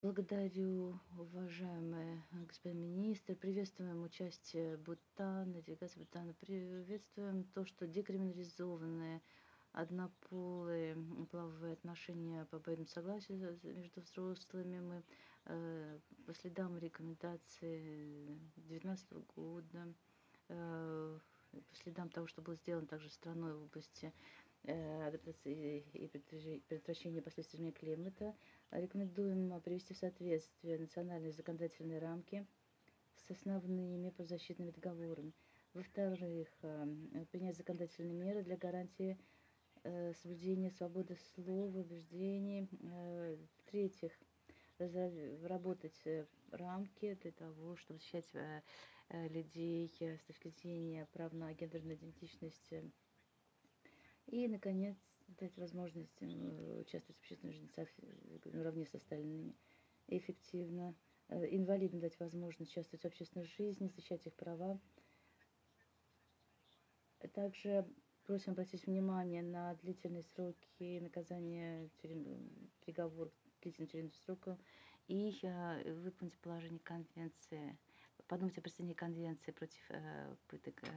Благодарю, уважаемый господин министр. Приветствуем участие Бутана, делегации Бутана. Приветствуем то, что декриминализованные однополые половые отношения по обоюдному согласию между взрослыми. Мы по следам рекомендаций 2019 года, по следам того, что было сделано также страной в области адаптации и предотвращения последствий изменения климата, рекомендуем привести в соответствие национальные законодательные рамки с основными правозащитными договорами. Во-вторых, принять законодательные меры для гарантии соблюдения свободы слова, убеждений. В-третьих, разработать рамки для того, чтобы защищать людей с точки зрения прав на гендерную идентичность. И, наконец, дать возможность участвовать в общественной жизни наравне с остальными эффективно. Инвалидам дать возможность участвовать в общественной жизни, защищать их права. Также просим обратить внимание на длительные сроки наказания, приговор длительным тюремным сроком и выполнить положение конвенции, подумать о присоединении конвенции против пыток